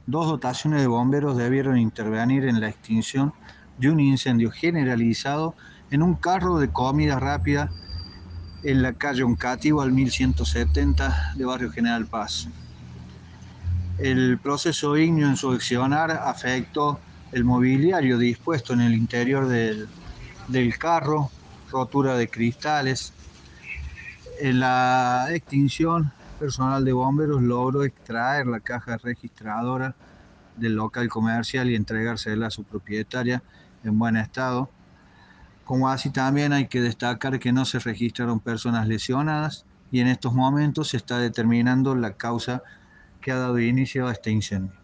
Dos dotaciones de bomberos debieron intervenir en la extinción de un incendio generalizado en un carro de comida rápida en la calle Oncativo al 1170 de Barrio General Paz. El proceso ígneo en su accionar afectó el mobiliario dispuesto en el interior del carro, rotura de cristales. En la extinción, personal de bomberos logró extraer la caja registradora del local comercial y entregársela a su propietaria en buen estado. Como así también hay que destacar que no se registraron personas lesionadas y en estos momentos se está determinando la causa que ha dado inicio a este incendio.